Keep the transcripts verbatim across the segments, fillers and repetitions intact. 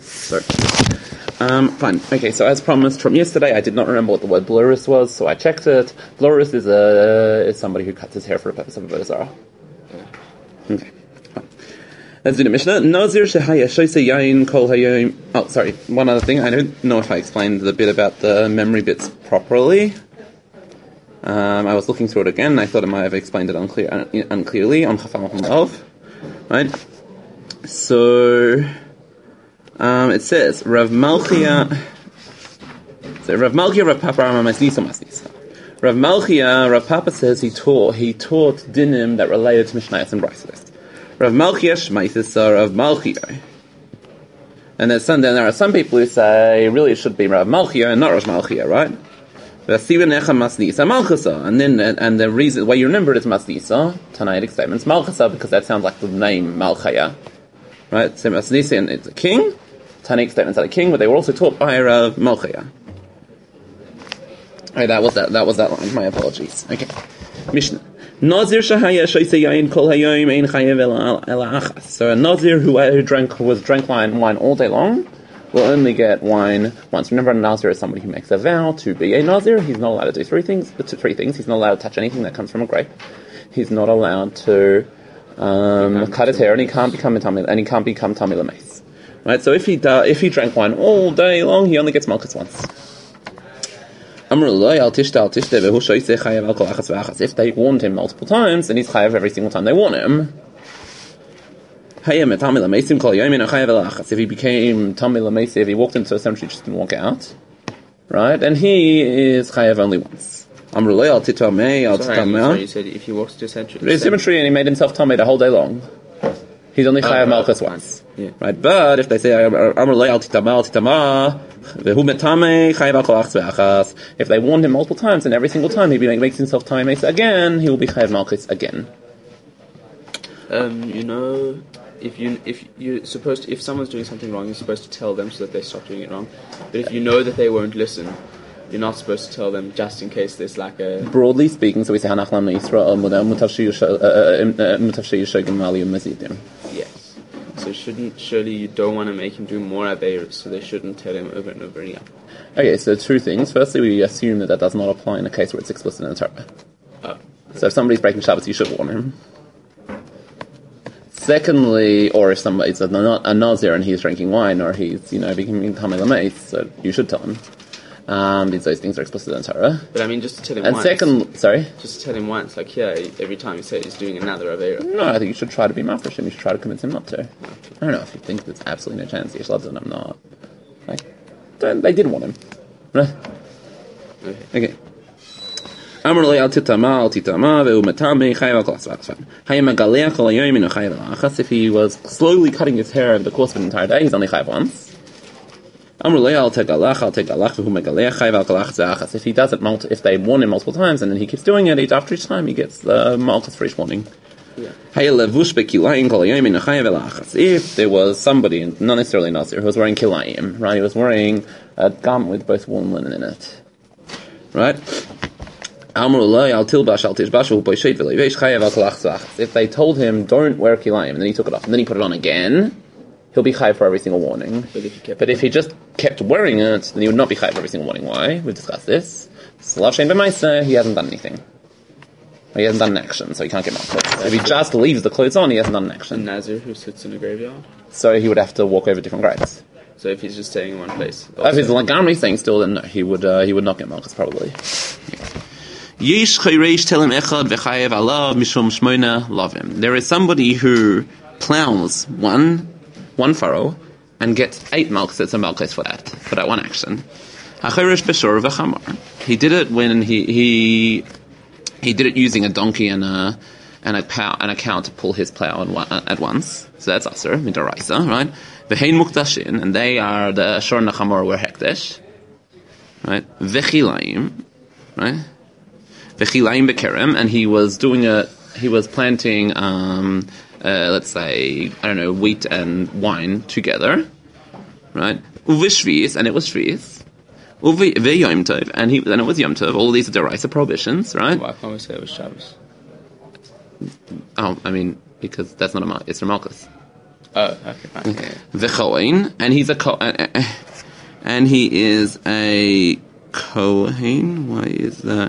Sorry. Um, fine. Okay, so as promised from yesterday, I did not remember what the word blurus was, so I checked it. Blurus is a is somebody who cuts his hair for the purpose of a Avodah Zarah. Okay. Fine. Let's do the Mishnah. Nazir shehaya shoyse yain kol hayom. Oh, sorry. One other thing. I don't know if I explained the bit about the memory bits properly. Um, I was looking through it again, and I thought I might have explained it unclear, un- unclearly on Chafam Elf. Right? So, um, it says, Rav Malchia, so Rav Malchia, Rav Papa, Rav Masnisa, Masnisa. Rav Malchia, Rav Papa says he taught, he taught dinim that related to Mishnayos and Braisos. Rav Malchia, Shmaisisa, Rav Malchia. And there's some, then there are some people who say, really it should be Rav Malchia and not Rav Malchia, right? And then, and the reason, the way you remember it is Masnisa, Tanaitic statements, Malchasa, because that sounds like the name Malchaya. Right? So Masnisa, and it's a king, Tanaitic statements are the king, but they were also taught by Rav Malchaya. Alright, that was that, that was that line, my apologies. Okay. Mishnah. Nazir shahaya shoyse yain kol hayom ein chayev ela achas. So a Nazir who, who drank, who was drank wine, wine all day long, will only get wine once. Remember, a Nazir is somebody who makes a vow to be a Nazir. He's not allowed to do three things. Three things. He's not allowed to touch anything that comes from a grape. He's not allowed to um, cut his hair, and he can't become a tamil, and he can't become tamil mace. Right. So if he do, if he drank wine all day long, he only gets malchus once. If they warned him multiple times, then he's chayav every single time they warn him. If he became Tamil Amesi, if he walked into a cemetery, just didn't walk out, right? And he is chayav only once. Sorry, sorry, you said if he walks to a cemetery, a cemetery and he made himself Tamil the whole day long, he's only chayav oh, malchus right. once, yeah. right? But if they say if they warned him multiple times and every single time he makes himself Tamil Mesa again, he will be chayav malchus again. Um, you know. If you if you're supposed to, if someone's doing something wrong, you're supposed to tell them so that they stop doing it wrong. But if you know that they won't listen, you're not supposed to tell them just in case there's like a. Broadly speaking, so we say hanachlam yisrael mutav sheyishogim aliyum mazidim. Yes. So shouldn't surely you don't want to make him do more aveirus, so they shouldn't tell him over and over again. Okay, so two things. Firstly, we assume that that does not apply in a case where it's explicit in the Torah. Oh. So if somebody's breaking Shabbos, you should warn him. Secondly, or if somebody's a, a Nazir and he's drinking wine, or he's, you know, becoming Tamil Ameis, so you should tell him. Um, these those things are explicit in Torah. But I mean, just to tell him and once. And second, sorry? Just to tell him once, like here, every time you say he's doing another Aveira. No, I think you should try to be mafresh him. You should try to convince him not to. I don't know if you think there's absolutely no chance. You should I'm not. Like, they did want him. Right? Okay. Okay. If he was slowly cutting his hair over the course of an entire day, he's only chayav once. If he does it, multi- if they warn him multiple times and then he keeps doing it, each after each time he gets the malchus for each warning. Yeah. If there was somebody, not necessarily Nasir, who was wearing kilayim, right? He was wearing a garment with both wool and linen in it, right? If they told him don't wear kilayim and then he took it off and then he put it on again, he'll be chayav for every single warning. But if he, kept but if he just kept wearing it, then he would not be chayav for every single warning. Why? We've discussed this. Slav shein b'maisa, he hasn't done anything. He hasn't done an action, so he can't get malchus. If he just leaves the clothes on, he hasn't done an action. A Nazir who sits in a graveyard? So he would have to walk over different graves. So if he's just staying in one place? If he's like Gamri staying still, then no, he would uh, he would not get malchus probably. There is somebody who plows one one furrow and gets eight malchus and malchus for that for that one action. He did it when he he he did it using a donkey and a and a cow and a cow to pull his plow at once. So that's aser midaraisa, right? V'hein mukdashin, and they are the shor nachamor were hekdesh, right? V'chilayim, right? V'chilayim bekerem, and he was doing a he was planting um uh, let's say I don't know wheat and wine together, right? Uvishvis, and it was shvis. Uvi ve'yom tov, and he and it was yom tov. All of these are deraisa prohibitions, right? Why can't we say it was Shabbos? Oh, I mean because that's not a mal- it's a malchus. Oh, okay, fine. Yeah. V'choin, and he's a ko- uh, uh, and he is a kohen. Why is that?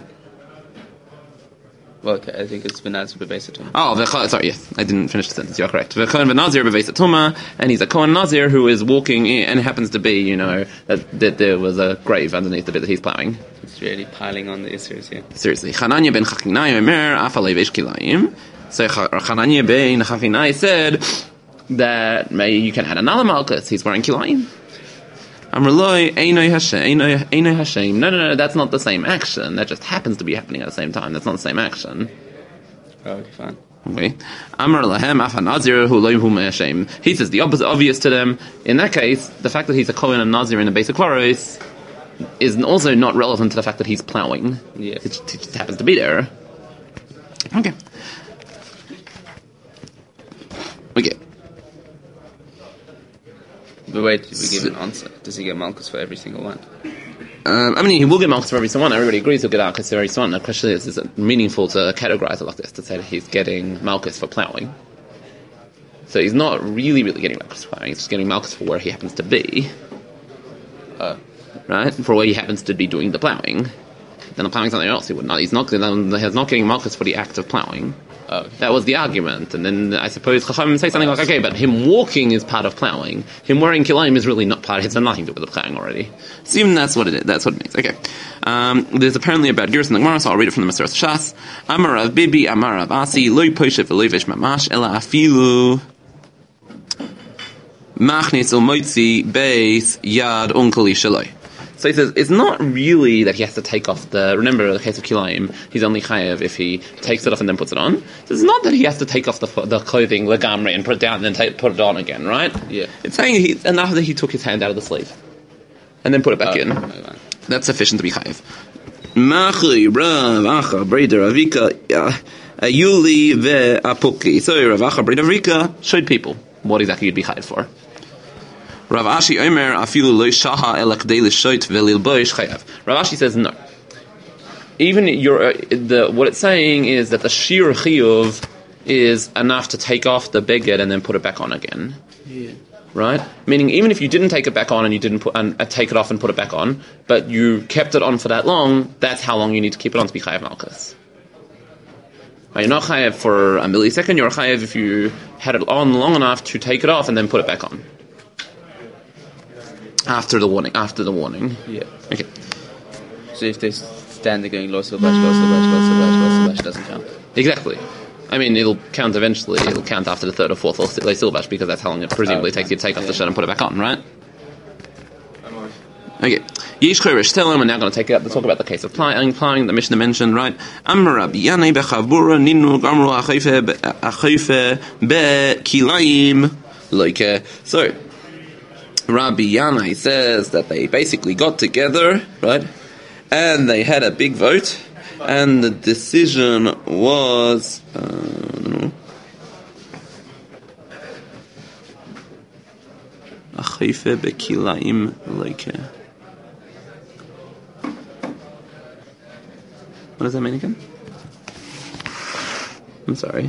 Well, okay, I think it's Benazir Bebeis Tumah. Oh, v'cho- sorry, yes, I didn't finish the sentence. You're correct. V'choin v'nazir bebeis tumah, and he's a kohen nazir who is walking in, and it happens to be, you know, that, that there was a grave underneath the bit that he's plowing. It's really piling on the issues here. Seriously, Chananya ben Chachinai Omer Afalei Veish Kilayim. So Chananya ben Chachinai said that maybe you can add another malchus. He's wearing kilayim. Amrloi Einoi Hashem Einoi Hashem. No, no, no, that's not the same action. That just happens to be happening at the same time. That's not the same action. Oh, okay, fine. Okay. Amar lahem afanazir hu loy hu me'ashem. He says the opposite obvious to them. In that case, the fact that he's a kohen and nazir in the basic quarros is also not relevant to the fact that he's plowing. Yeah. It, it just happens to be there. Okay. Okay. But wait, did we give an answer? Does he get malchus for every single one? Um, I mean, he will get malchus for every single one. Everybody agrees he'll get malchus for every single one. The question is, is it meaningful to categorize it like this, to say that he's getting malchus for plowing? So he's not really, really getting malchus for plowing. He's just getting malchus for where he happens to be. Uh, right? For where he happens to be doing the plowing. Then the plowing something else. He would not. He's not. He's not getting malchus for the act of plowing. Oh. That was the argument. And then I suppose Chachamim say something like, okay, but him walking is part of plowing. Him wearing kilayim is really not part. It's nothing to do with the plowing already. Assume that's what it is. That's what it means. Okay. Um, there's apparently a bad Girs in the Gemara, so I'll read it from the Maseres Shas. Amar Rav Bibi, Amar Rav Asi, loy poshev v'loy vesh mamash, ela afilu machnis ul moitzi beis yad unkali shaloi. So he says, it's not really that he has to take off the, remember the case of kilayim, he's only chayev if he takes it off and then puts it on. So it's not that he has to take off the the clothing, legamre, and put it down and then take, put it on again, right? Yeah. It's saying he, enough that he took his hand out of the sleeve and then put it back oh, in. Okay, right. That's sufficient to be chayev. Machi Rav Acha Breder Avika Ayuli ve'apuki. So Rav Acha Breder Avika showed people what exactly you'd be chayev for. Rav Ashi Omer afilu lo shaha el akdei l'shoit velil boish chayav. Rav Ashi says no. Even your uh, the what it's saying is that the shir chiyuv is enough to take off the beged and then put it back on again. Yeah. Right? Meaning, even if you didn't take it back on and you didn't put and uh, take it off and put it back on, but you kept it on for that long, that's how long you need to keep it on to be chayav malchus. Right, you're not chayav for a millisecond. You're chayav if you had it on long enough to take it off and then put it back on. After the warning, after the warning. Yeah. Okay. So if they stand there going, lo silbash, lo silbash, lo silbash, lo silbash, doesn't count. Exactly. I mean, it'll count eventually. It'll count after the third or fourth or silbash because that's how long it presumably Oh, okay. takes you to take off Yeah. the shirt and put it back on, right? Okay. Yish Chorish Telem, we're now going to take it up to talk about the case of plowing, plowing the Mishnah mentioned, right? Amar Rabbi Yanai bechavura ninu gamru achayfe be kilayim loike. So, Rabbi Yanai says that they basically got together, right? And they had a big vote, and the decision was, uh, I don't know, Achayfe bekilaim loike. What does that mean again? I'm sorry.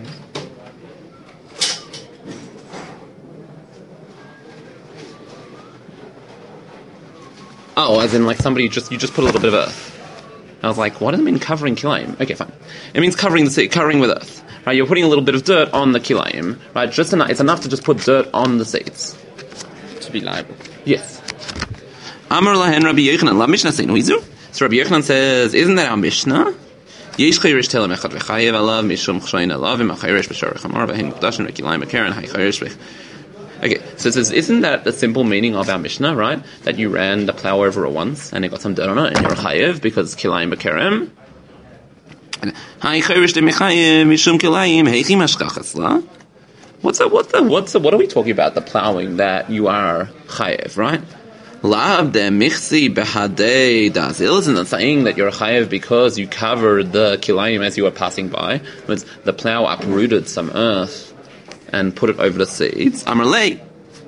Oh, as in like somebody just you just put a little bit of earth. I was like, what does it mean covering kilayim? Okay, fine. It means covering the seat, covering with earth. Right, you're putting a little bit of dirt on the kilayim. Right, just enough. It's enough to just put dirt on the seats To be liable. Yes. Amar lahen Rabbi Yochanan. La Mishnah saying Hizu. So Rabbi Yochanan says, isn't that our Mishnah? Yesh chayrish telem echad v'chayev alav mishum chshoyin alav im achayrish b'shorech amar v'hen mukdashin v'kilayim v'keren haychayrish v'ch. Okay, so it says, isn't that the simple meaning of our Mishnah, right? That you ran the plow over it once, and it got some dirt on it, and you're chayev because it's kilayim b'kerem. Haychayrish de'mechayev mishum kilayim heichi mashkachas la. What's the, what's the, what's the, what are we talking about? The plowing that you are chayev, right? Lav de michsi behadei dazil isn't saying that you're chayev because you covered the kilayim as you were passing by. It's the plow uprooted some earth and put it over the seeds. Amarlei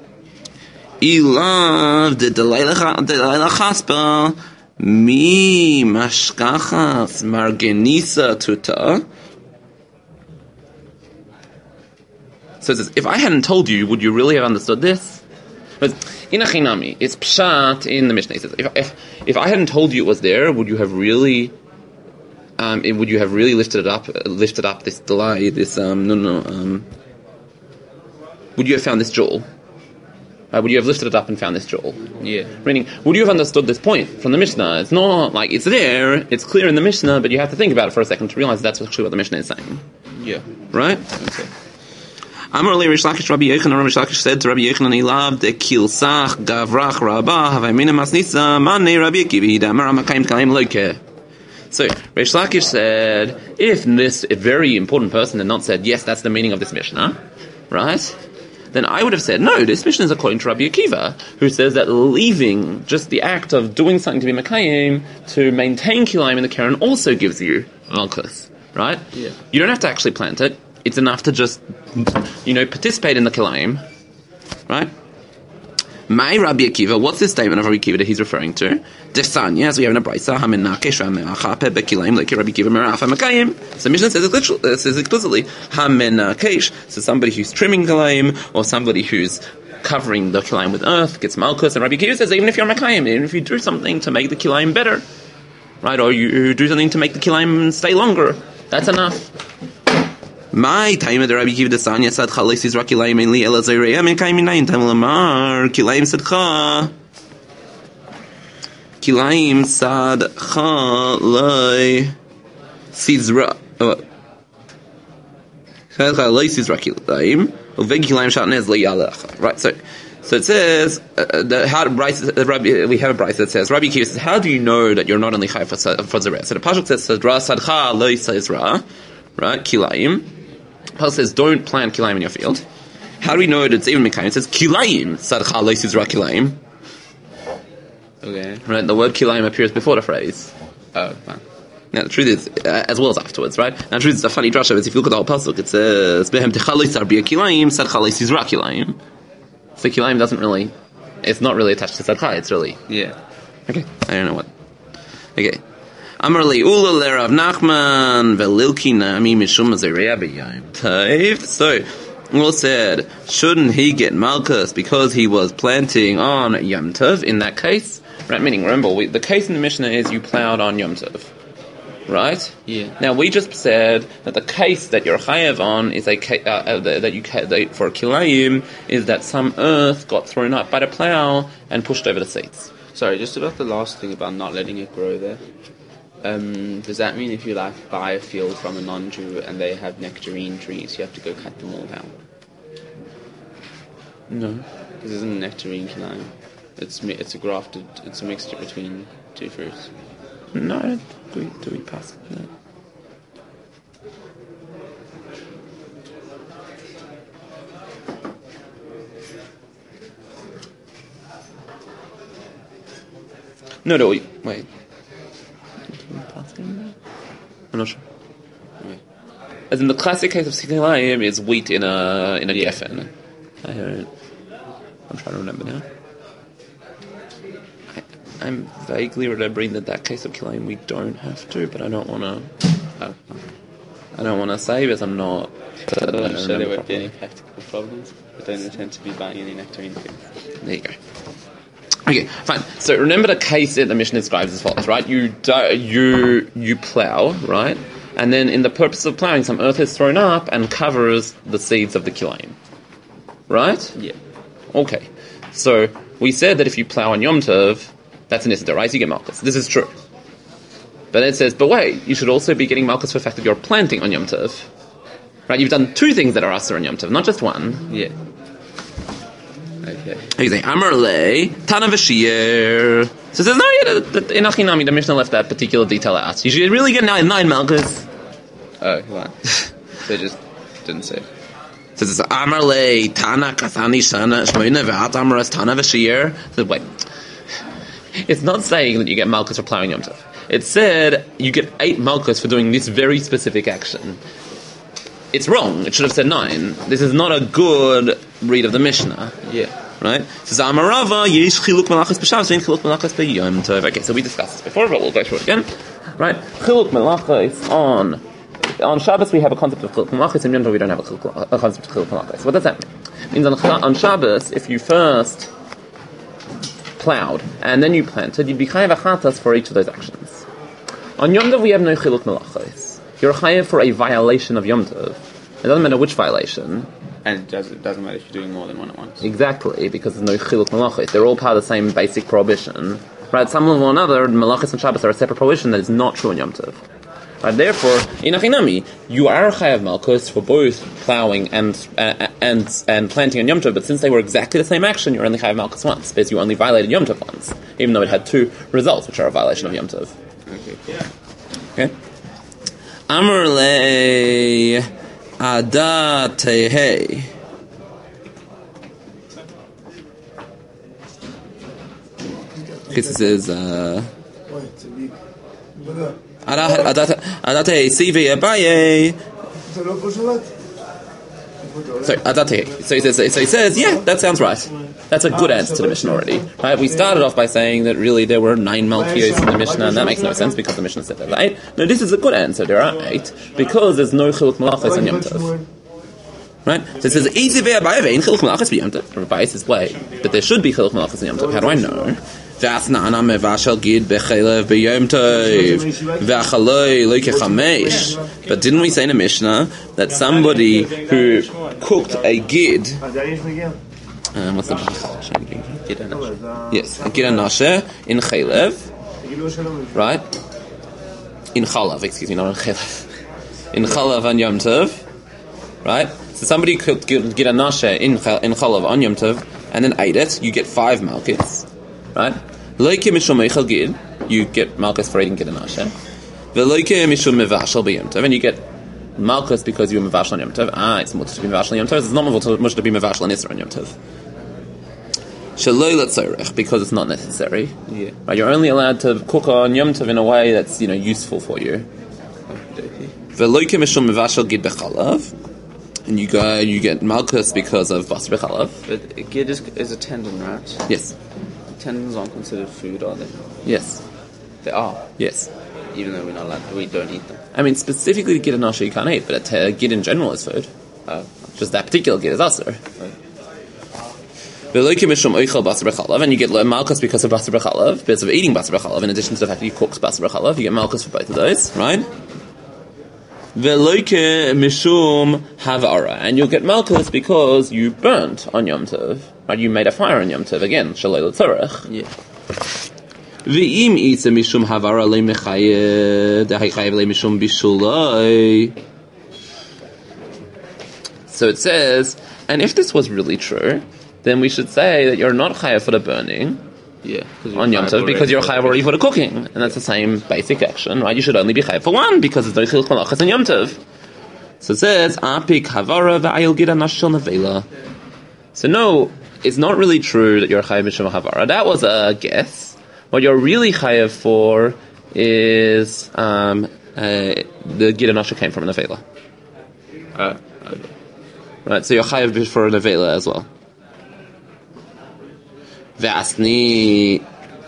ilav de delayla chaspa mi mashkachas margenisa tuta. So it says, if I hadn't told you, would you really have understood this? But in Achinami, it's pshat in the Mishnah. It says, if, if, if I hadn't told you it was there, would you have really, um, it, would you have really lifted it up, uh, lifted up this delay, this, um, no, no, um, would you have found this jewel? Uh, would you have lifted it up and found this jewel? Yeah. Meaning, would you have understood this point from the Mishnah? It's not like it's there, it's clear in the Mishnah, but you have to think about it for a second to realize that's actually what the Mishnah is saying. Yeah. Right? Okay. Amar le Rish Lakish Rabbi Yochanan, Rabbi Lakish said to Rabbi Yochanan, Ilav de kilsach gavrach rabah havaymin masnisa mane Rabbi Akiva damar amakayim kalim loke. So Rish Lakish said, if this very important person had not said, yes, that's the meaning of this Mishnah, right? Then I would have said, no, this Mishnah is according to Rabbi Akiva, who says that leaving just the act of doing something to be Makayim to maintain Kilayim in the Karen also gives you Malchus, right? Yeah. You don't have to actually plant it. It's enough to just, you know, participate in the Kilayim, right? My Rabbi Akiva, what's this statement of Rabbi Akiva that he's referring to? Desanya, as we have in a Brisa, Hamenakesh Rameachape Bekilayim like Rabbi Akiva Merafa Makayim. So Mishnah says, uh, says explicitly, Hamenakesh, so somebody who's trimming Kilayim, or somebody who's covering the Kilayim with earth, gets Malchus, and Rabbi Akiva says, even if you're Makayim, even if you do something to make the Kilayim better, right, or you do something to make the Kilayim stay longer, that's enough. My time the Rabbi Akiva Desanya said Chalais is Rakilayim mainly Elazarayim and Kaiminayin time Lamar Kilayim Sadcha Kilayim Sadcha Lai Sizra Chalais is Rakilayim Uveg Kilayim Shatnez Layalacha. Right, so so it says uh, the how Bryce uh, Rabbi, we have a Bryce that says Rabbi Akiva says, how do you know that you're not only Chai for for Zerah? So the Pasuk says Sadra Sadcha Lai Sizra, right, Kilayim. Paul says, don't plant kilayim in your field. How do we know that it's even Mekayim? It says, kilayim, sadcha leisizra kilayim. Okay. Right, the word kilayim appears before the phrase. Oh, fine. Now, the truth is, uh, as well as afterwards, right? Now, the truth is, a funny drasha is, if you look at the whole pasuk, it says, behem techaleisar bia kilayim, sadcha leisizra kilayim. So kilayim doesn't really, it's not really attached to sadcha, it's really... Yeah. Okay, I don't know what. Okay. Amar li ula le Rav Nachman velilki nami mishum azerei b'yayim taiv. So, well said, shouldn't he get Malchus because he was planting on Yom Tov in that case? Right, meaning, remember, we, the case in the Mishnah is you plowed on Yom Tov. Right? Yeah. Now, we just said that the case that you're chayav on is a uh, uh, that you that for kilayim is that some earth got thrown up by the plow and pushed over the seats. Sorry, just about the last thing about not letting it grow there. Um, does that mean if you like buy a field from a non-Jew and they have nectarine trees, you have to go cut them all down? No, because isn't a nectarine kilayim? It's it's a grafted, it's a mixture between two fruits. No, do we, do we pass that? No, no, wait. wait. I'm not sure. Okay. As in the classic case of Sikilayim is wheat in a in a yeah. geffen. I heard. I'm trying to remember now. I, I'm vaguely remembering that that case of Kilayim we don't have to, but I don't want to. Oh, I don't want to say because I'm not. I don't I'm sure there won't properly. be any practical problems. I don't intend to be buying any nectarine fields. There you go. Okay, fine. So remember the case that the Mishnah describes as follows, right? You do, you you plow, right? And then in the purpose of plowing, some earth is thrown up and covers the seeds of the kilayim. Right? Yeah. Okay. So we said that if you plow on Yom Tov, that's an Issachar, right? So you get Malchus. This is true. But then it says, but wait, you should also be getting Malchus for the fact that you're planting on Yom Tov. Right? You've done two things that are Asur on Yom Tov, not just one. Yeah. Okay. You say, Amar le, Tana v'shir. So it says, no, yeah, the, the, in Achinami, the Mishnah left that particular detail out. You should really get nine, nine Malchus. Oh, wow. So it just didn't say. So it says, Amar le, Tana kasani shana, shmoyne ve'at amaras Tana v'shir. So wait. It's not saying that you get Malchus for plowing Yom Tov. It said you get eight Malchus for doing this very specific action. It's wrong. It should have said nine. This is not a good read of the Mishnah. Yeah. Right? It says, Amarava, yesh chiluk malachas b'shavs, vein chiluk malachas b'yom tov. Okay, so we discussed this before, but we'll go through it again. Right? Chiluk malachas on on Shabbos we have a concept of Chiluk Malachos, and Yom Tov we don't have a, chiluk, a concept of Chiluk Malachos. What does that mean? It means on, on Shabbos, if you first plowed and then you planted, you'd be chayav achatas for each of those actions. On Yom Tov we have no Chiluk Malachos. You're chayav for a violation of Yom Tov. It doesn't matter which violation. And it doesn't, it doesn't matter if you're doing more than one at once. Exactly, because there's no Chiluk Malachos. They're all part of the same basic prohibition. Right, some level or another, Malachos and Shabbos are a separate prohibition that is not true in Yom Tov. Right, therefore, in Achinami, you are chayav Malchus for both plowing and uh, and and planting on Yom Tov, but since they were exactly the same action, you're only chayav Malchus once, because you only violated Yom Tov once, even though it had two results, which are a violation of Yom Tov. Okay, yeah. Okay. Amar le Ada Tehei. Okay, so this is uh Adate Sivi Abaye. Sorry, Adate. So he says so he says, yeah, that sounds right. That's a good answer to the Mishnah already. Right? We started off by saying that really there were nine Malkios in the Mishnah, and that makes no sense because the Mishnah said there are eight. No, this is a good answer. There are eight because there's no Chiluk Malachos in Yom Tov. Right? So it says Easy Abaye vein Chiluk Malachos in Yom Tov. Rabbi says, wait, but there should be Chiluk Malachos in Yom Tov. How do I know? But didn't we say in the Mishnah that somebody who cooked a gid, um, what's the yes, a gid anashe in chaylev, right? In chalav, excuse me, not in chaylev, in chalav on Yom Tov, right? So somebody cooked gid anashe in in chalav on Yom Tov and then ate it. You get five malkits. Right? Loike mishum meichel gid, you get malchus for eating gid anashe. Veloike mishum mevashal b'yom tov, and you get malchus because you were mevashal on Yom Tov. Ah, it's much to be mevashal on Yom Tov. It's not much to be mevashal on Isra on Yom Tov. Shaloi letzorech, because it's not necessary. Yeah. Right? You're only allowed to cook on Yom Tov in a way that's, you know, useful for you. Veloike mishum mevashal gid bechalav, and you go, you get malchus because of basar bechalav. But gid is, is a tendon, right? Yes. Tendons aren't considered food, are they? Yes. They are? Yes. Even though we're not allowed, we don't eat them. I mean, specifically gid anashe you can't eat, but uh, gid in general is food. Uh, just that particular gid is aser. And you get malchus because of basar b'chalav, because of eating basar b'chalav, in addition to the fact that you cooked basar b'chalav, you get malchus for both of those, right? Veloike mishum havara, and you'll get malchus because you burnt on Yom Tov, right? You made a fire on Yom Tov again, shalei l'tzorech. Yeah. Ve'im itza mishum havara le mechayev, dehachayev le mishum bishulai. So it says, and if this was really true, then we should say that you're not chayav for the burning. Yeah, on Yom Tov, because you're chayav already for the cooking, and that's the same basic action, right? You should only be chayav for one because it's no chiluk malachos on Yom Tov. So it says apik havara va'ayil gid anashel nevela. So no, it's not really true that you're chayav mishum havara. That was a guess. What you're really chayav for is um, uh, the gid anashel came from a nevela. Uh, okay. Right, so you're chayav for a nevela as well. V'asni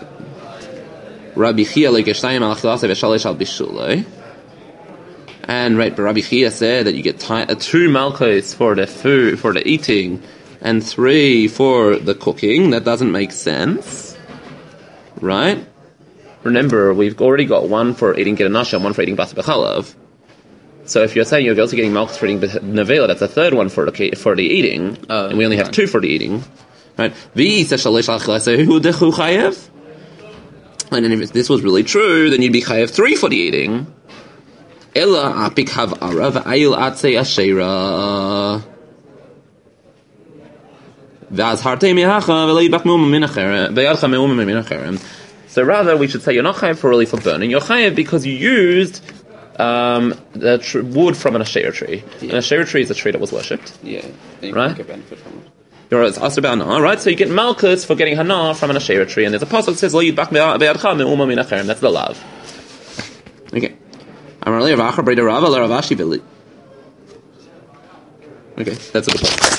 Rabbi Chia legeshtayim al achilase v'shalish al bishulei. And right, but Rabbi Chia said that you get t- uh, two malchos for the food, for the eating, and three for the cooking. That doesn't make sense, right? Remember, we've already got one for eating gid anashe and one for eating basar b'chalav. So if you're saying you're also getting malchus for eating nevela, that's the third one for the for the eating, uh, and we only have two for the eating. Right? And if this was really true, then you'd be chayav three for the eating. Ella apik havara v'ayil atzei ashera. V'az hartei mihacha v'lei bak me'uma min acherem v'yadcha me'uma min acherem. So rather, we should say you're not chayav for really for burning. You're chayav because you used um, the tr- wood from an asherah tree. Yeah. An asherah tree is a tree that was worshipped. Yeah, you right? Get benefit from it. You're asked about hana, right? So you get malchus for getting hana from an asherah tree, and there's a pasuk that says, "Lo yidbak be'adcha me'uma min acherem." That's the lav. Okay. Okay, that's a good point.